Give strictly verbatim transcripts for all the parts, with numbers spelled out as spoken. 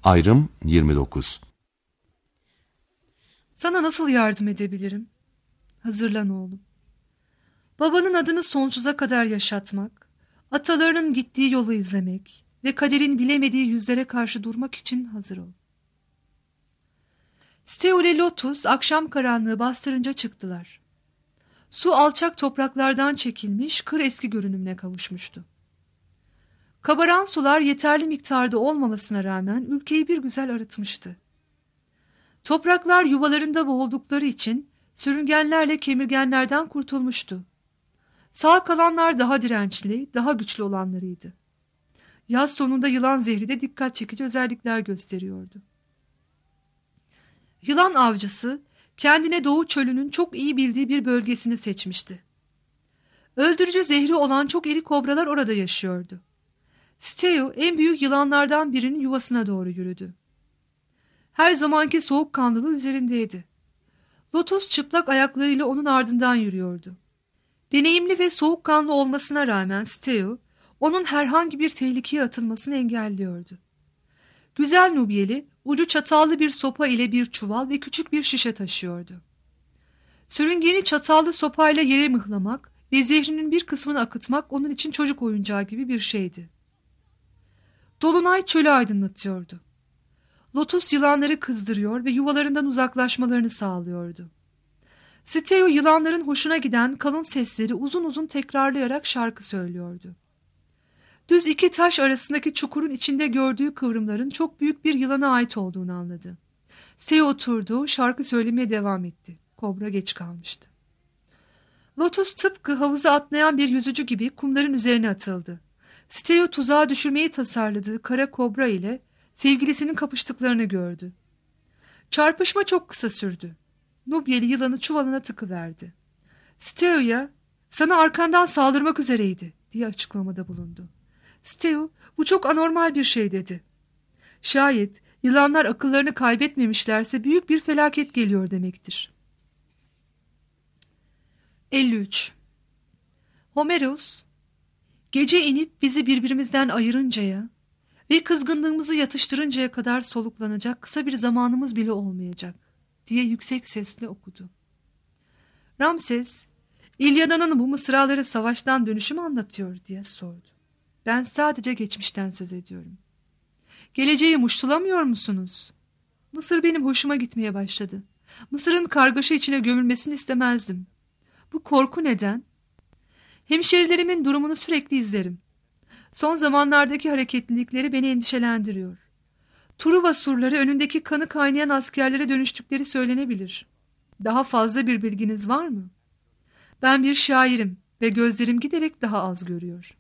Ayrım yirmi dokuz. Sana nasıl yardım edebilirim? Hazırlan oğlum. Babanın adını sonsuza kadar yaşatmak, atalarının gittiği yolu izlemek ve kaderin bilemediği yüzlere karşı durmak için hazır ol. Steo ile Lotus akşam karanlığı bastırınca çıktılar. Su alçak topraklardan çekilmiş, kır eski görünümüne kavuşmuştu. Kabaran sular yeterli miktarda olmamasına rağmen ülkeyi bir güzel arıtmıştı. Topraklar yuvalarında boğuldukları için sürüngenlerle kemirgenlerden kurtulmuştu. Sağ kalanlar daha dirençli, daha güçlü olanlarıydı. Yaz sonunda yılan zehri de dikkat çekici özellikler gösteriyordu. Yılan avcısı kendine Doğu Çölü'nün çok iyi bildiği bir bölgesini seçmişti. Öldürücü zehri olan çok iri kobralar orada yaşıyordu. Steo en büyük yılanlardan birinin yuvasına doğru yürüdü. Her zamanki soğukkanlılığı üzerindeydi. Lotus çıplak ayaklarıyla onun ardından yürüyordu. Deneyimli ve soğukkanlı olmasına rağmen Steo, onun herhangi bir tehlikeye atılmasını engelliyordu. Güzel Nubiyeli, ucu çatallı bir sopa ile bir çuval ve küçük bir şişe taşıyordu. Sürüngeni çatallı sopayla yere mıhlamak ve zehrinin bir kısmını akıtmak onun için çocuk oyuncağı gibi bir şeydi. Dolunay çölü aydınlatıyordu. Lotus yılanları kızdırıyor ve yuvalarından uzaklaşmalarını sağlıyordu. Steo yılanların hoşuna giden kalın sesleri uzun uzun tekrarlayarak şarkı söylüyordu. Düz iki taş arasındaki çukurun içinde gördüğü kıvrımların çok büyük bir yılana ait olduğunu anladı. Steo oturdu, şarkı söylemeye devam etti. Kobra geç kalmıştı. Lotus tıpkı havuza atlayan bir yüzücü gibi kumların üzerine atıldı. Steo tuzağa düşürmeyi tasarladığı kara kobra ile sevgilisinin kapıştıklarını gördü. Çarpışma çok kısa sürdü. Nubyeli yılanı çuvalına tıkıverdi. Steo'ya sana arkandan saldırmak üzereydi diye açıklamada bulundu. Steo bu çok anormal bir şey dedi. Şayet yılanlar akıllarını kaybetmemişlerse büyük bir felaket geliyor demektir. elli üç. Homeros, gece inip bizi birbirimizden ayırıncaya ve kızgınlığımızı yatıştırıncaya kadar soluklanacak kısa bir zamanımız bile olmayacak diye yüksek sesle okudu. Ramses, İlyada'nın bu mısraları savaştan dönüşü mü anlatıyor diye sordu. Ben sadece geçmişten söz ediyorum. Geleceği muştulamıyor musunuz? Mısır benim hoşuma gitmeye başladı. Mısır'ın kargaşa içine gömülmesini istemezdim. Bu korku neden? Hemşerilerimin durumunu sürekli izlerim. Son zamanlardaki hareketlilikleri beni endişelendiriyor. Truva surları önündeki kanı kaynayan askerlere dönüştükleri söylenebilir. Daha fazla bir bilginiz var mı? Ben bir şairim ve gözlerim giderek daha az görüyor.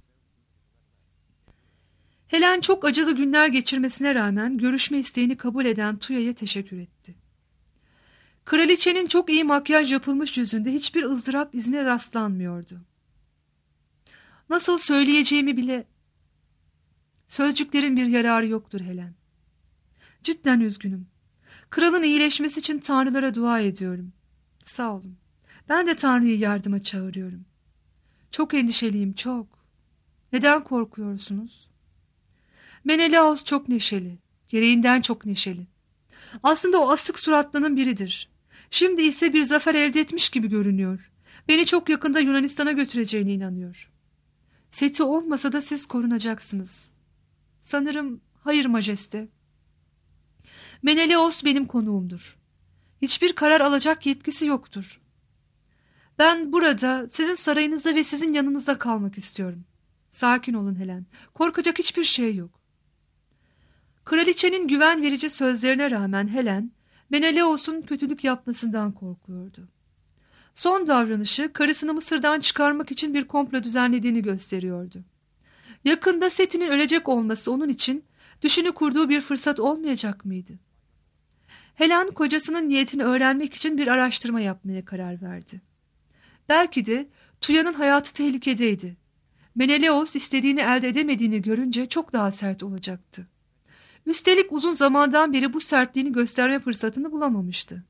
Helen çok acılı günler geçirmesine rağmen görüşme isteğini kabul eden Tuya'ya teşekkür etti. Kraliçenin çok iyi makyaj yapılmış yüzünde hiçbir ızdırap izine rastlanmıyordu. Nasıl söyleyeceğimi bile... Sözcüklerin bir yararı yoktur Helen. Cidden üzgünüm. Kralın iyileşmesi için tanrılara dua ediyorum. Sağ olun. Ben de Tanrı'yı yardıma çağırıyorum. Çok endişeliyim, çok. Neden korkuyorsunuz? Menelaos çok neşeli. Gereğinden çok neşeli. Aslında o asık suratlının biridir. Şimdi ise bir zafer elde etmiş gibi görünüyor. Beni çok yakında Yunanistan'a götüreceğine inanıyor. Seti olmasa da siz korunacaksınız. Sanırım hayır majeste. Menelaos benim konuğumdur. Hiçbir karar alacak yetkisi yoktur. Ben burada sizin sarayınızda ve sizin yanınızda kalmak istiyorum. Sakin olun Helen. Korkacak hiçbir şey yok. Kraliçenin güven verici sözlerine rağmen Helen, Menelaos'un kötülük yapmasından korkuyordu. Son davranışı karısını Mısır'dan çıkarmak için bir komplo düzenlediğini gösteriyordu. Yakında Seti'nin ölecek olması onun için düşünü kurduğu bir fırsat olmayacak mıydı? Helen kocasının niyetini öğrenmek için bir araştırma yapmaya karar verdi. Belki de Tuya'nın hayatı tehlikedeydi. Menelaos istediğini elde edemediğini görünce çok daha sert olacaktı. Üstelik uzun zamandan beri bu sertliğini gösterme fırsatını bulamamıştı.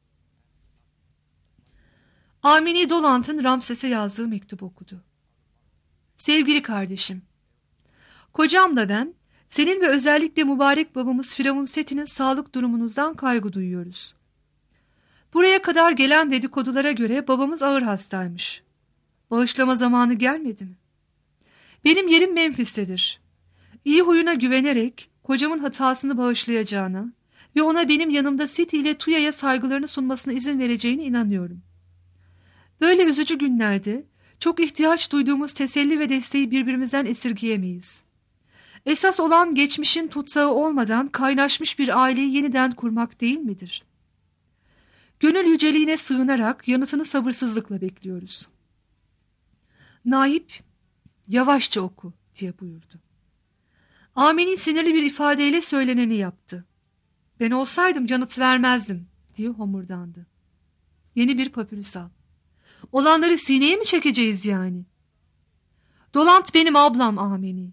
Amini Dolant'ın Ramses'e yazdığı mektup okudu. Sevgili kardeşim, kocamla ben Senin ve özellikle mübarek babamız Firavun Seti'nin sağlık durumunuzdan kaygı duyuyoruz. Buraya kadar gelen dedikodulara göre babamız ağır hastaymış. Bağışlama zamanı gelmedi mi? Benim yerim Memphis'tedir. İyi huyuna güvenerek kocamın hatasını bağışlayacağına ve ona benim yanımda Seti ile Tuya'ya saygılarını sunmasına izin vereceğine inanıyorum. Böyle üzücü günlerde çok ihtiyaç duyduğumuz teselli ve desteği birbirimizden esirgeyemeyiz. Esas olan geçmişin tutsağı olmadan kaynaşmış bir aileyi yeniden kurmak değil midir? Gönül yüceliğine sığınarak yanıtını sabırsızlıkla bekliyoruz. Naip, yavaşça oku diye buyurdu. Amini sinirli bir ifadeyle söyleneni yaptı. Ben olsaydım yanıt vermezdim diye homurdandı. Yeni bir papyrus al. Olanları sineye mi çekeceğiz yani? Dolant benim ablam Amini.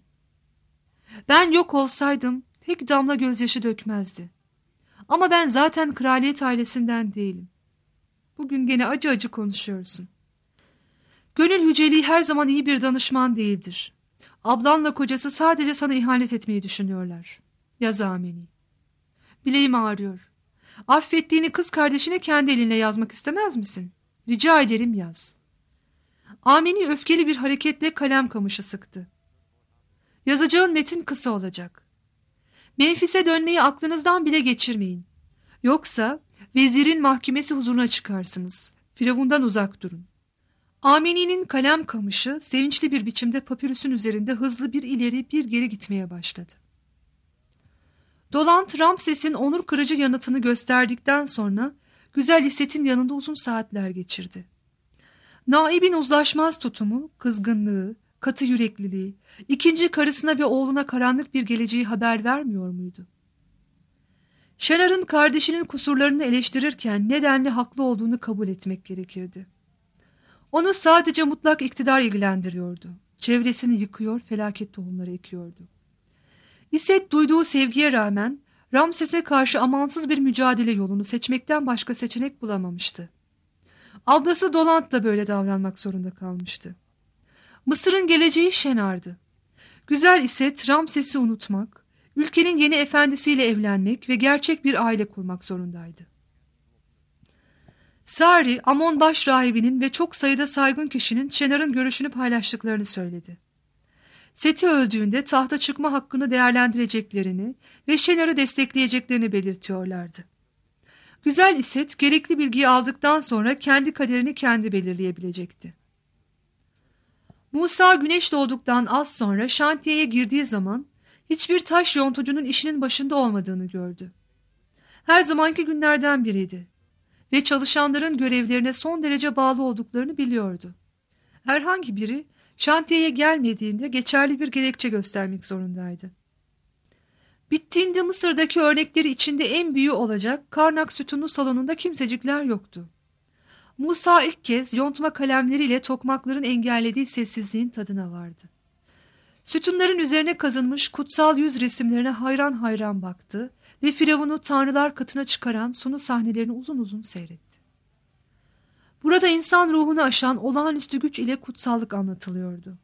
Ben yok olsaydım tek damla gözyaşı dökmezdi. Ama ben zaten kraliyet ailesinden değilim. Bugün gene acı acı konuşuyorsun. Gönül yüceliği her zaman iyi bir danışman değildir. Ablanla kocası sadece sana ihanet etmeyi düşünüyorlar. Yaz Amini. Bileğim ağrıyor. Affettiğini kız kardeşine kendi elinle yazmak istemez misin? Rica ederim yaz. Amini öfkeli bir hareketle kalem kamışı sıktı. Yazacağın metin kısa olacak. Memphis'e dönmeyi aklınızdan bile geçirmeyin. Yoksa vezirin mahkemesi huzuruna çıkarsınız. Firavundan uzak durun. Amini'nin kalem kamışı sevinçli bir biçimde papirüsün üzerinde hızlı bir ileri bir geri gitmeye başladı. Dolant Ramses'in onur kırıcı yanıtını gösterdikten sonra güzel İsset'in yanında uzun saatler geçirdi. Naib'in uzlaşmaz tutumu, kızgınlığı, katı yürekliliği, ikinci karısına ve oğluna karanlık bir geleceği haber vermiyor muydu? Şenar'ın kardeşinin kusurlarını eleştirirken nedenli haklı olduğunu kabul etmek gerekirdi. Onu sadece mutlak iktidar ilgilendiriyordu. Çevresini yıkıyor, felaket tohumları ekiyordu. İsset duyduğu sevgiye rağmen Ramses'e karşı amansız bir mücadele yolunu seçmekten başka seçenek bulamamıştı. Ablası Dolant da böyle davranmak zorunda kalmıştı. Mısır'ın geleceği Şenar'dı. Güzel İsset Ramses'i unutmak, ülkenin yeni efendisiyle evlenmek ve gerçek bir aile kurmak zorundaydı. Sari, Amon baş rahibinin ve çok sayıda saygın kişinin Şenar'ın görüşünü paylaştıklarını söyledi. Seti öldüğünde tahta çıkma hakkını değerlendireceklerini ve Şenar'ı destekleyeceklerini belirtiyorlardı. Güzel İsset gerekli bilgiyi aldıktan sonra kendi kaderini kendi belirleyebilecekti. Musa güneş doğduktan az sonra şantiyeye girdiği zaman hiçbir taş yontucunun işinin başında olmadığını gördü. Her zamanki günlerden biriydi ve çalışanların görevlerine son derece bağlı olduklarını biliyordu. Herhangi biri şantiyeye gelmediğinde geçerli bir gerekçe göstermek zorundaydı. Bittiğinde Mısır'daki örnekleri içinde en büyüğü olacak Karnak sütunlu salonunda kimsecikler yoktu. Musa ilk kez yontma kalemleriyle tokmakların engellediği sessizliğin tadına vardı. Sütunların üzerine kazınmış kutsal yüz resimlerine hayran hayran baktı ve Firavun'u tanrılar katına çıkaran sunu sahnelerini uzun uzun seyretti. Burada insan ruhunu aşan olağanüstü güç ile kutsallık anlatılıyordu.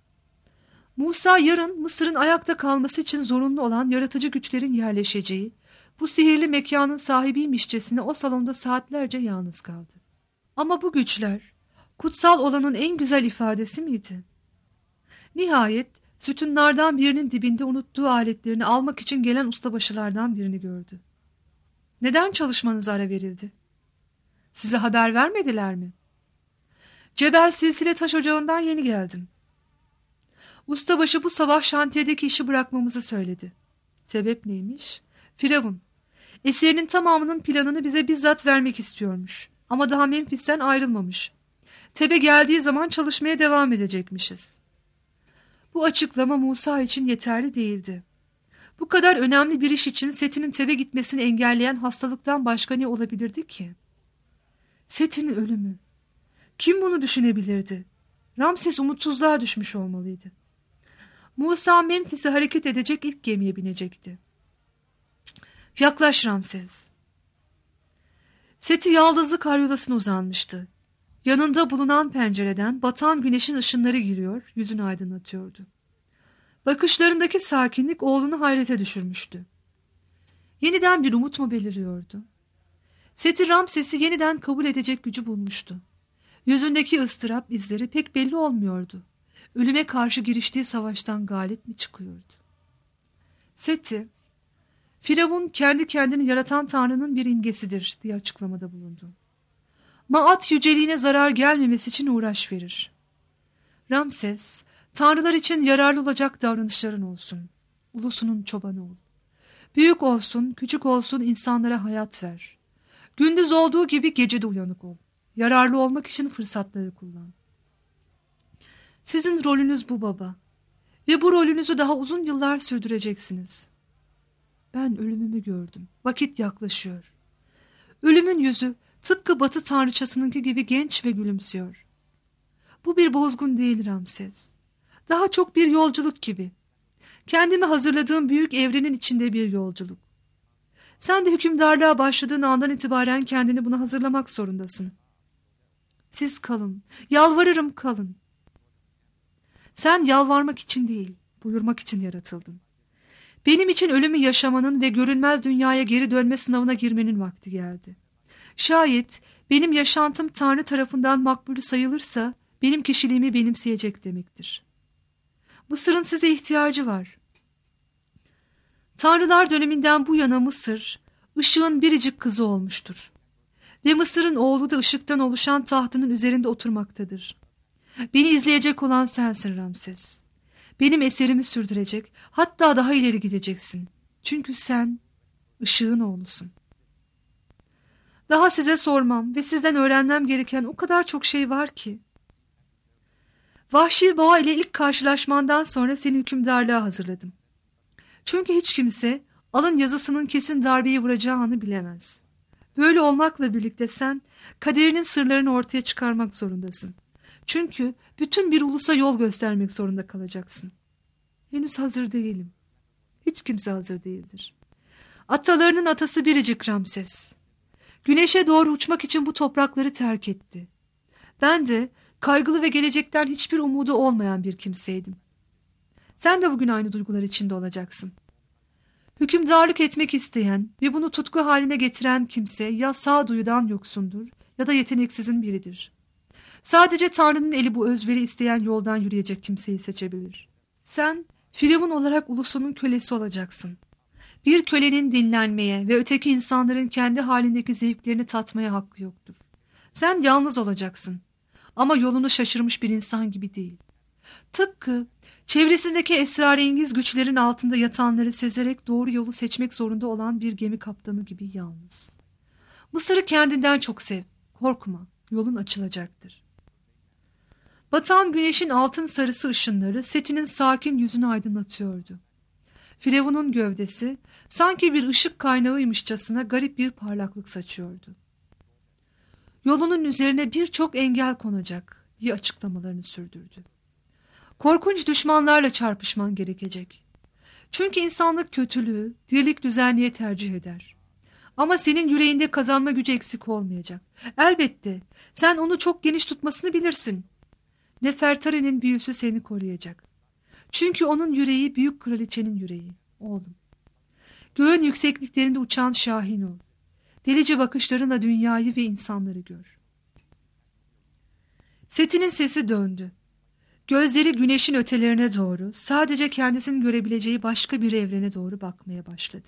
Musa yarın Mısır'ın ayakta kalması için zorunlu olan yaratıcı güçlerin yerleşeceği, bu sihirli mekanın sahibiymişçesine o salonda saatlerce yalnız kaldı. Ama bu güçler, kutsal olanın en güzel ifadesi miydi? Nihayet sütunlardan birinin dibinde unuttuğu aletlerini almak için gelen ustabaşılardan birini gördü. Neden çalışmanız ara verildi? Size haber vermediler mi? Cebel Silsile taş ocağından yeni geldim. Ustabaşı bu sabah şantiyedeki işi bırakmamızı söyledi. Sebep neymiş? Firavun. Esirinin tamamının planını bize bizzat vermek istiyormuş. Ama daha Memphis'ten ayrılmamış. Tebe geldiği zaman çalışmaya devam edecekmişiz. Bu açıklama Musa için yeterli değildi. Bu kadar önemli bir iş için Seti'nin Tebe gitmesini engelleyen hastalıktan başka ne olabilirdi ki? Seti'nin ölümü. Kim bunu düşünebilirdi? Ramses umutsuzluğa düşmüş olmalıydı. Musa Memphis'e hareket edecek ilk gemiye binecekti. Yaklaş Ramses. Seti yaldızlı karyolasına uzanmıştı. Yanında bulunan pencereden batan güneşin ışınları giriyor, yüzünü aydınlatıyordu. Bakışlarındaki sakinlik oğlunu hayrete düşürmüştü. Yeniden bir umut mu beliriyordu? Seti Ramses'i yeniden kabul edecek gücü bulmuştu. Yüzündeki ıstırap izleri pek belli olmuyordu. Ölüme karşı giriştiği savaştan galip mi çıkıyordu? Seti, Firavun kendi kendini yaratan Tanrı'nın bir imgesidir diye açıklamada bulundu. Maat yüceliğine zarar gelmemesi için uğraş verir. Ramses, tanrılar için yararlı olacak davranışların olsun. Ulusunun çobanı ol. Büyük olsun, küçük olsun insanlara hayat ver. Gündüz olduğu gibi gece de uyanık ol. Yararlı olmak için fırsatları kullan. Sizin rolünüz bu baba. Ve bu rolünüzü daha uzun yıllar sürdüreceksiniz. Ben ölümümü gördüm. Vakit yaklaşıyor. Ölümün yüzü tıpkı batı tanrıçasınınki gibi genç ve gülümsüyor. Bu bir bozgun değil Ramses. Daha çok bir yolculuk gibi. Kendimi hazırladığım büyük evrenin içinde bir yolculuk. Sen de hükümdarlığa başladığın andan itibaren kendini buna hazırlamak zorundasın. Siz kalın, yalvarırım kalın. Sen yalvarmak için değil, buyurmak için yaratıldın. Benim için ölümü yaşamanın ve görünmez dünyaya geri dönme sınavına girmenin vakti geldi. Şayet benim yaşantım Tanrı tarafından makbulü sayılırsa, benim kişiliğimi benimseyecek demektir. Mısır'ın size ihtiyacı var. Tanrılar döneminden bu yana Mısır, ışığın biricik kızı olmuştur. Ve Mısır'ın oğlu da ışıktan oluşan tahtının üzerinde oturmaktadır. Beni izleyecek olan sensin Ramses. Benim eserimi sürdürecek, hatta daha ileri gideceksin. Çünkü sen ışığın oğlusun. Daha size sormam ve sizden öğrenmem gereken o kadar çok şey var ki. Vahşi boğa ile ilk karşılaşmandan sonra seni hükümdarlığa hazırladım. Çünkü hiç kimse alın yazısının kesin darbeyi vuracağı anı bilemez. Böyle olmakla birlikte sen kaderinin sırlarını ortaya çıkarmak zorundasın. Çünkü bütün bir ulusa yol göstermek zorunda kalacaksın. Henüz hazır değilim. Hiç kimse hazır değildir. Atalarının atası biricik Ramses. Güneşe doğru uçmak için bu toprakları terk etti. Ben de kaygılı ve gelecekten hiçbir umudu olmayan bir kimseydim. Sen de bugün aynı duygular içinde olacaksın. Hükümdarlık etmek isteyen ve bunu tutku haline getiren kimse ya sağduyudan yoksundur ya da yeteneksizin biridir. Sadece Tanrı'nın eli bu özveri isteyen yoldan yürüyecek kimseyi seçebilir. Sen Firavun olarak ulusunun kölesi olacaksın. Bir kölenin dinlenmeye ve öteki insanların kendi halindeki zevklerini tatmaya hakkı yoktur. Sen yalnız olacaksın ama yolunu şaşırmış bir insan gibi değil. Tıpkı çevresindeki esrarengiz güçlerin altında yatanları sezerek doğru yolu seçmek zorunda olan bir gemi kaptanı gibi yalnız. Mısır'ı kendinden çok sev, korkma, yolun açılacaktır. Batan güneşin altın sarısı ışınları Seti'nin sakin yüzünü aydınlatıyordu. Firavun'un gövdesi sanki bir ışık kaynağıymışçasına garip bir parlaklık saçıyordu. Yolunun üzerine birçok engel konacak diye açıklamalarını sürdürdü. Korkunç düşmanlarla çarpışman gerekecek. Çünkü insanlık kötülüğü, dirlik düzenliğe tercih eder. Ama senin yüreğinde kazanma gücü eksik olmayacak. Elbette sen onu çok geniş tutmasını bilirsin. Nefertari'nin büyüsü seni koruyacak. Çünkü onun yüreği büyük kraliçenin yüreği, oğlum. Göğün yüksekliklerinde uçan şahin ol. Delice bakışlarınla dünyayı ve insanları gör. Seti'nin sesi döndü. Gözleri güneşin ötelerine doğru, sadece kendisinin görebileceği başka bir evrene doğru bakmaya başladı.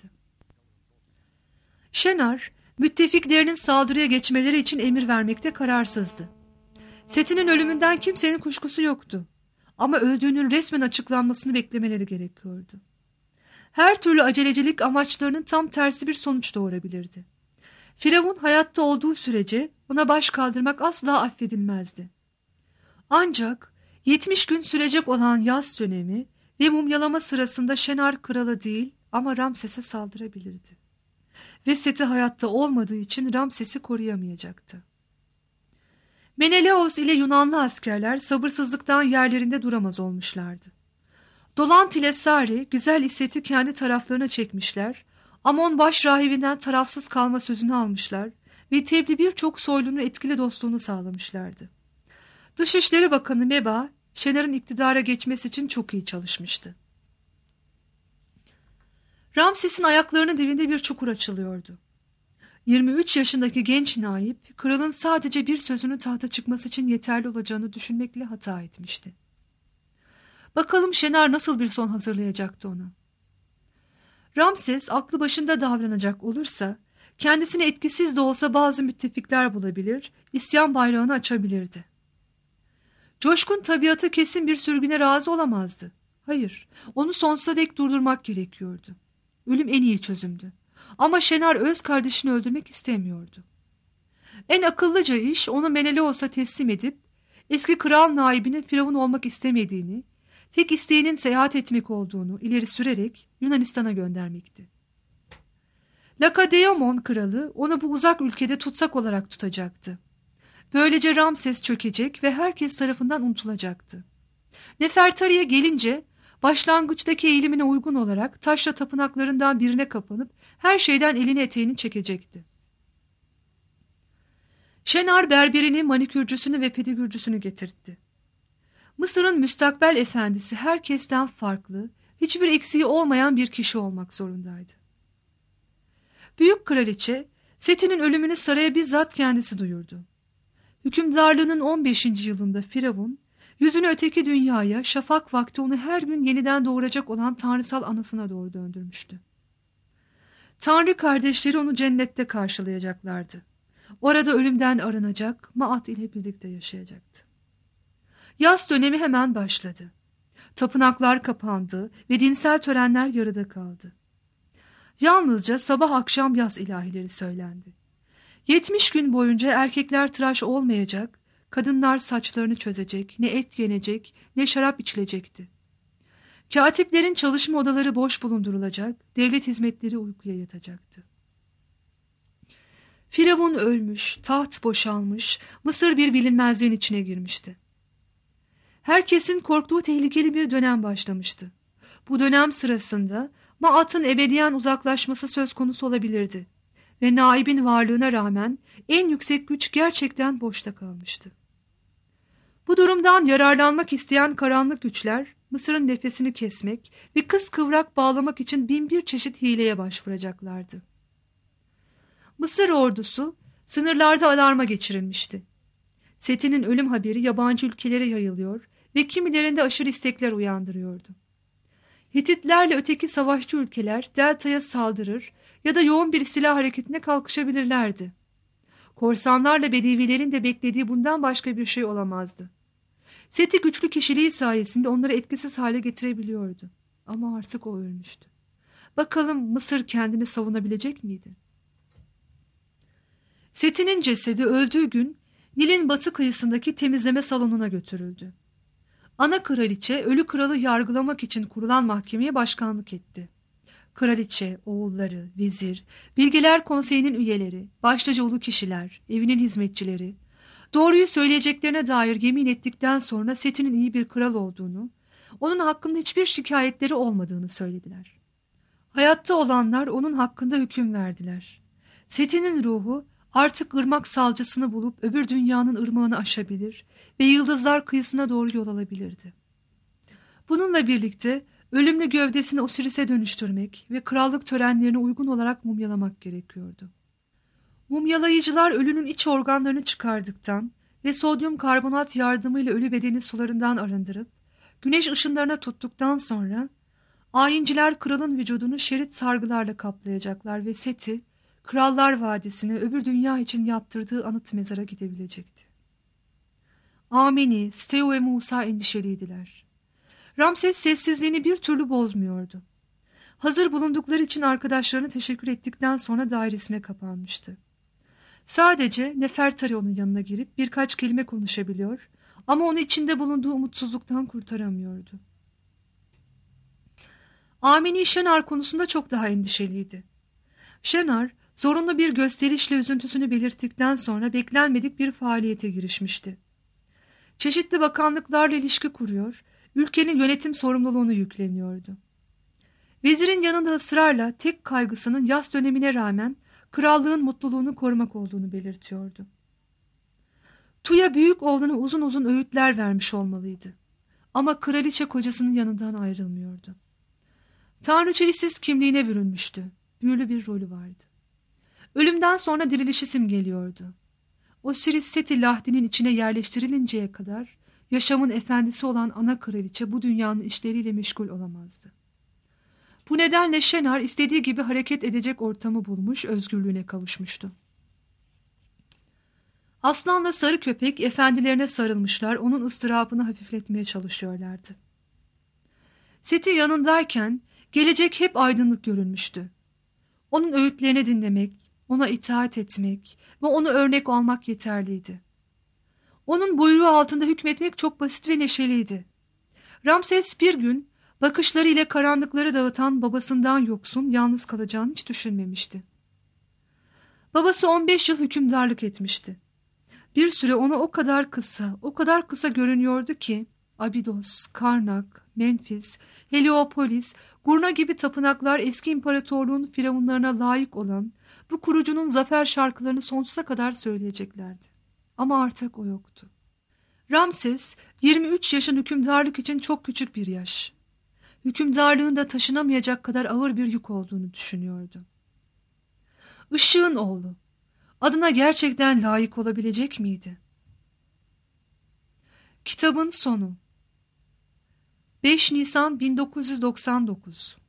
Şenar, müttefiklerinin saldırıya geçmeleri için emir vermekte kararsızdı. Seti'nin ölümünden kimsenin kuşkusu yoktu. Ama öldüğünün resmen açıklanmasını beklemeleri gerekiyordu. Her türlü acelecilik amaçlarının tam tersi bir sonuç doğurabilirdi. Firavun hayatta olduğu sürece ona baş kaldırmak asla affedilmezdi. Ancak yetmiş gün sürecek olan yaz dönemi ve mumyalama sırasında Şenar krala değil ama Ramses'e saldırabilirdi. Ve Seti hayatta olmadığı için Ramses'i koruyamayacaktı. Menelaos ile Yunanlı askerler sabırsızlıktan yerlerinde duramaz olmuşlardı. Dolant ile Sari güzel İsset'i kendi taraflarına çekmişler, Amon baş rahibinden tarafsız kalma sözünü almışlar ve Tebli birçok soylunun etkili dostluğunu sağlamışlardı. Dışişleri Bakanı Meba, Şenar'ın iktidara geçmesi için çok iyi çalışmıştı. Ramses'in ayaklarının dibinde bir çukur açılıyordu. yirmi üç yaşındaki genç naip, kralın sadece bir sözünün tahta çıkması için yeterli olacağını düşünmekle hata etmişti. Bakalım Şenar nasıl bir son hazırlayacaktı ona. Ramses aklı başında davranacak olursa, kendisine etkisiz de olsa bazı müttefikler bulabilir, isyan bayrağını açabilirdi. Coşkun tabiatı kesin bir sürgüne razı olamazdı. Hayır, onu sonsuza dek durdurmak gerekiyordu. Ölüm en iyi çözümdü. Ama Şenar öz kardeşini öldürmek istemiyordu. En akıllıca iş onu Menelaos'a teslim edip, eski kral naibinin Firavun olmak istemediğini, tek isteğinin seyahat etmek olduğunu ileri sürerek Yunanistan'a göndermekti. Lakedeimon kralı onu bu uzak ülkede tutsak olarak tutacaktı. Böylece Ramses çökecek ve herkes tarafından unutulacaktı. Nefertari'ye gelince başlangıçtaki eğilimine uygun olarak taşra tapınaklarından birine kapanıp her şeyden elini eteğini çekecekti. Şenar berberini, manikürcüsünü ve pedigürcüsünü getirtti. Mısır'ın müstakbel efendisi herkesten farklı, hiçbir eksiği olmayan bir kişi olmak zorundaydı. Büyük kraliçe, Seti'nin ölümünü saraya bizzat kendisi duyurdu. Hükümdarlığının on beşinci yılında Firavun, yüzünü öteki dünyaya, şafak vakti onu her gün yeniden doğuracak olan tanrısal anasına doğru döndürmüştü. Tanrı kardeşleri onu cennette karşılayacaklardı. Orada ölümden arınacak, Maat ile birlikte yaşayacaktı. Yaz dönemi hemen başladı. Tapınaklar kapandı ve dinsel törenler yarıda kaldı. Yalnızca sabah akşam yaz ilahileri söylendi. Yetmiş gün boyunca erkekler tıraş olmayacak, kadınlar saçlarını çözecek, ne et yenecek, ne şarap içilecekti. Katiplerin çalışma odaları boş bulundurulacak, devlet hizmetleri uykuya yatacaktı. Firavun ölmüş, taht boşalmış, Mısır bir bilinmezliğin içine girmişti. Herkesin korktuğu tehlikeli bir dönem başlamıştı. Bu dönem sırasında Maat'ın ebediyen uzaklaşması söz konusu olabilirdi ve naibin varlığına rağmen en yüksek güç gerçekten boşta kalmıştı. Bu durumdan yararlanmak isteyen karanlık güçler Mısır'ın nefesini kesmek ve kıskıvrak bağlamak için bin bir çeşit hileye başvuracaklardı. Mısır ordusu sınırlarda alarma geçirilmişti. Seti'nin ölüm haberi yabancı ülkelere yayılıyor ve kimilerinde aşırı istekler uyandırıyordu. Hititlerle öteki savaşçı ülkeler deltaya saldırır ya da yoğun bir silah hareketine kalkışabilirlerdi. Korsanlarla bedevilerin de beklediği bundan başka bir şey olamazdı. Seti güçlü kişiliği sayesinde onları etkisiz hale getirebiliyordu. Ama artık o ölmüştü. Bakalım Mısır kendini savunabilecek miydi? Seti'nin cesedi öldüğü gün Nil'in batı kıyısındaki temizleme salonuna götürüldü. Ana kraliçe ölü kralı yargılamak için kurulan mahkemeye başkanlık etti. Kraliçe, oğulları, vezir, bilgeler konseyinin üyeleri, başlıca ulu kişiler, evinin hizmetçileri, doğruyu söyleyeceklerine dair yemin ettikten sonra Seti'nin iyi bir kral olduğunu, onun hakkında hiçbir şikayetleri olmadığını söylediler. Hayatta olanlar onun hakkında hüküm verdiler. Seti'nin ruhu artık ırmak salcısını bulup öbür dünyanın ırmağını aşabilir ve yıldızlar kıyısına doğru yol alabilirdi. Bununla birlikte ölümlü gövdesini Osiris'e dönüştürmek ve krallık törenlerine uygun olarak mumyalamak gerekiyordu. Mumyalayıcılar ölünün iç organlarını çıkardıktan ve sodyum karbonat yardımıyla ölü bedeni sularından arındırıp güneş ışınlarına tuttuktan sonra ayinciler kralın vücudunu şerit sargılarla kaplayacaklar ve Seti Krallar Vadisi'ne öbür dünya için yaptırdığı anıt mezara gidebilecekti. Ameni, Steo ve Musa endişeliydiler. Ramses sessizliğini bir türlü bozmuyordu. Hazır bulundukları için arkadaşlarına teşekkür ettikten sonra dairesine kapanmıştı. Sadece Nefertari onun yanına girip birkaç kelime konuşabiliyor ama onu içinde bulunduğu umutsuzluktan kurtaramıyordu. Ameni Şenar konusunda çok daha endişeliydi. Şenar, zorunlu bir gösterişle üzüntüsünü belirttikten sonra beklenmedik bir faaliyete girişmişti. Çeşitli bakanlıklarla ilişki kuruyor, ülkenin yönetim sorumluluğunu yükleniyordu. Vezirin yanında ısrarla tek kaygısının yaz dönemine rağmen krallığın mutluluğunu korumak olduğunu belirtiyordu. Tuya büyük oğluna uzun uzun öğütler vermiş olmalıydı. Ama kraliçe kocasının yanından ayrılmıyordu. Tanrıça Isis kimliğine bürünmüştü. Büyülü bir rolü vardı. Ölümden sonra dirilişi simgeliyordu. Osiris Seti Lahdi'nin içine yerleştirilinceye kadar yaşamın efendisi olan ana kraliçe bu dünyanın işleriyle meşgul olamazdı. Bu nedenle Şenar istediği gibi hareket edecek ortamı bulmuş, özgürlüğüne kavuşmuştu. Aslanla sarı köpek efendilerine sarılmışlar, onun ıstırabını hafifletmeye çalışıyorlardı. Seti yanındayken gelecek hep aydınlık görünmüştü. Onun öğütlerini dinlemek, ona itaat etmek ve onu örnek almak yeterliydi. Onun buyruğu altında hükmetmek çok basit ve neşeliydi. Ramses bir gün bakışlarıyla karanlıkları dağıtan babasından yoksun, yalnız kalacağını hiç düşünmemişti. Babası on beş yıl hükümdarlık etmişti. Bir süre ona o kadar kısa, o kadar kısa görünüyordu ki Abidos, Karnak, Memfis, Heliopolis, Gurna gibi tapınaklar eski imparatorluğun firavunlarına layık olan bu kurucunun zafer şarkılarını sonsuza kadar söyleyeceklerdi. Ama artık o yoktu. Ramses, yirmi üç yaşın hükümdarlık için çok küçük bir yaş. Hükümdarlığın da taşınamayacak kadar ağır bir yük olduğunu düşünüyordu. Işığın oğlu, adına gerçekten layık olabilecek miydi? Kitabın sonu. beş Nisan bin dokuz yüz doksan dokuz